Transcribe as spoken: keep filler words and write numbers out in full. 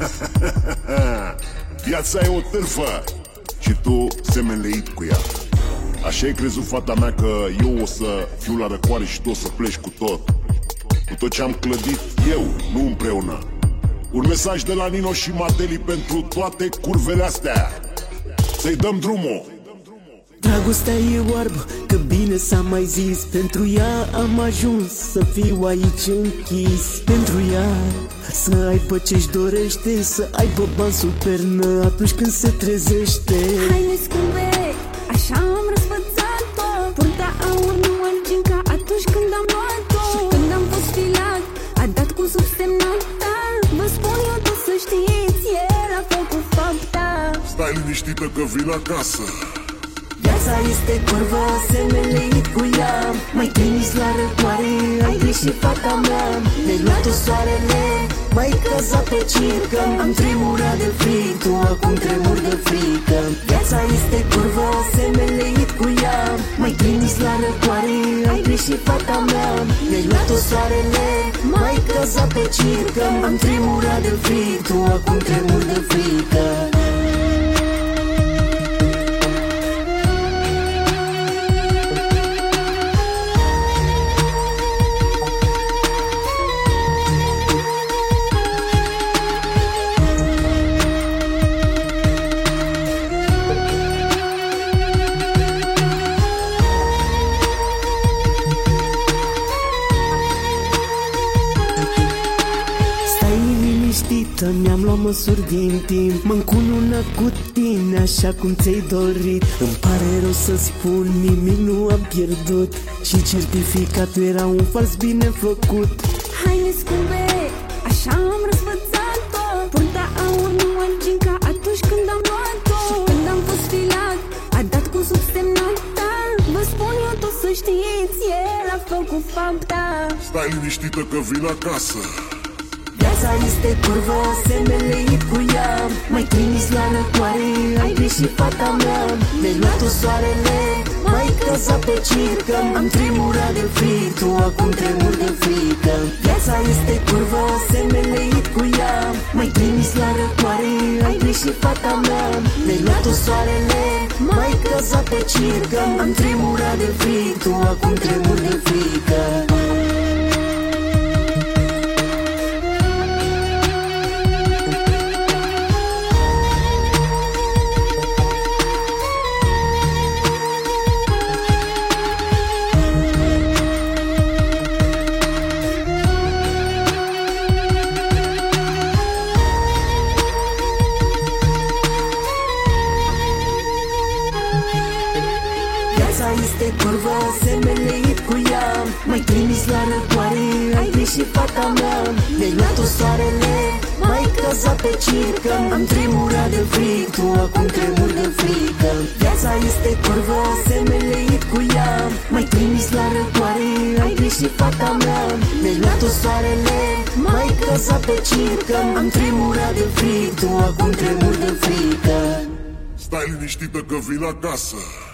Viața e o târfă și tu semenleit cu ea. Așa ai crezut, fata mea, că eu o să fiu la răcoare și tu o să pleci cu tot, cu tot ce am clădit eu, nu împreună. Un mesaj de la Nino și Mateli pentru toate curvele astea. Să-i dăm drumul. Dragostea e oarbă, că bine s-a mai zis. Pentru ea am ajuns să fiu aici închis. Pentru ea să aibă ce-și dorește, să aibă bani sub pernă atunci când se trezește. Haine scumpe, așa am răsfățat-o. Purta aur nu arginca atunci când am luat-o. Și când am fost filat, a dat cu subsemnata. Vă spun eu tot să știți, el a făcut fapta. Stai liniștită că vin acasă. Viața este curvă, semenleit cu ea. Mai trimis la răcoare, ai greșit, fata mea. Ne-ai luat-o soarele, mai căzat pe circă. Am tremurat de fric, tu acum tremur de frică. Viața este curvă, semenleit cu ea. Mai trimis la răcoare, ai greșit, fata mea. Ne-ai luat-o soarele, mai căzat pe circă. Am tremurat de fric, tu acum tremur de frică. Mi-am luat măsuri din timp, m-am cununat cu tine așa cum ți-ai dorit. Îmi pare rău să spun, nimic nu am pierdut și certificatul era un fals bine făcut. Haine scumpe, așa am răsfățat-o. Purta aur nu arginca atunci când am luat-o. Și când am fost filat, a dat cu subsemnata. Vă spun eu tot să știți, el a făcut fapta. Stai liniștită că vin acasă. Viața este curvă, semenleit cu ea. Mai trimis la răcoare, ai greșit, fata mea. Ne-ai luat-o soarele, mai căzat pe circă. Am tremurat de fric, tu acum tremur de frică. Viața este curvă, semenleit cu ea. Mai trimis la răcoare, ai greșit, fata mea. Ne-ai luat-o soarele, mai căzat pe circă. Am tremurat de fric, tu acum tremur de frică. Este curvă, semenleit cu ea. Mai trimis la răcoare, ai greșit, fata mea. Ne-ai luat-o soarele, mai căzat pe circă. Am tremurat de fric, tu acum tremur de frică. Viața este curvă, semenleit cu ea. Mai trimis la răcoare, ai greșit, fata mea. Ne-ai luat-o soarele, mai căzat pe circă. Am tremurat de fric, tu acum tremur de frică. Stai liniștită că vin acasă.